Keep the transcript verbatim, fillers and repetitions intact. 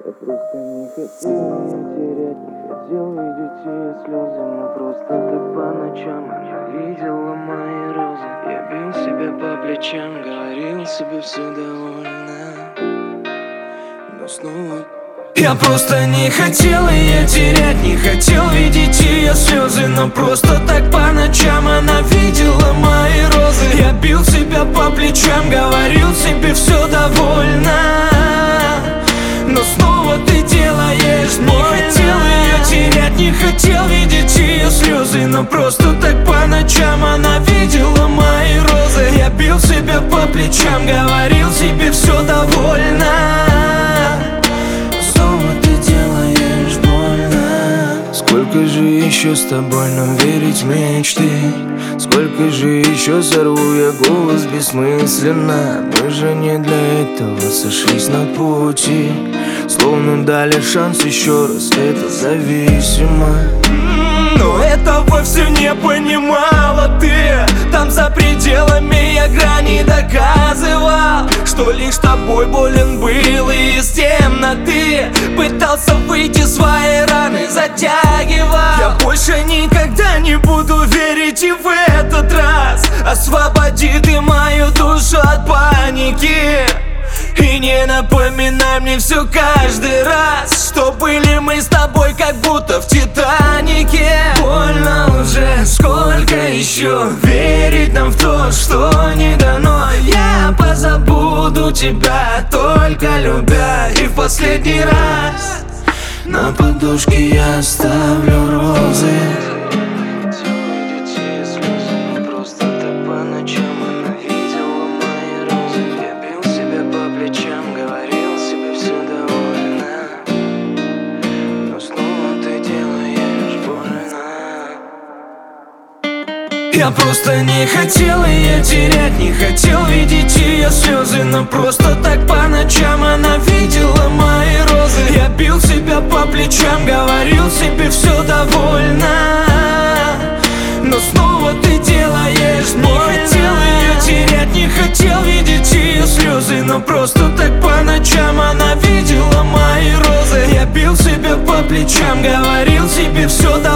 Я просто не хотел ее терять, не хотел видеть ее слезы, но просто так по ночам она видела мои розы. Я бил себя по плечам, говорил себе все довольно, но снова. Я просто не хотел ее терять, не хотел видеть ее слезы, но просто так по ночам она видела мои розы. Я бил себя по плечам, говорил себе все довольно, но снова ты делаешь больно. Не хотел ее терять, не хотел видеть ее слезы, но просто так по ночам она видела мои розы. Я бил себя по плечам, говорил себе все довольно, сколько же еще с тобой нам верить в мечты? Сколько же еще сорву я голос бессмысленно? Мы же не для этого сошлись на пути, словно дали шанс еще раз, это зависимо. Но этого все не понимала ты. Там за пределами я грани доказывал, что лишь тобой болен был, и из темноты пытался выйти, свои раны затягивал. Я больше никогда не буду верить и в этот раз. Освободи ты мою душу от паники и не напоминай мне все каждый раз, что были мы с тобой как будто в Титанике. Больно уже, сколько еще верить нам в то, что не дано? Я позабуду тебя, только любя, и в последний раз на подушке я оставлю розы. Я просто не хотел ее терять, не хотел видеть ее слезы, но просто так по ночам она видела мои розы. Я бил себя по плечам, говорил себе все довольно, но снова ты делаешь больно. Не хотел ее терять, не хотел видеть ее слезы, но просто так по ночам она видела мои розы. Я бил себя по плечам, говорил себе все довольно,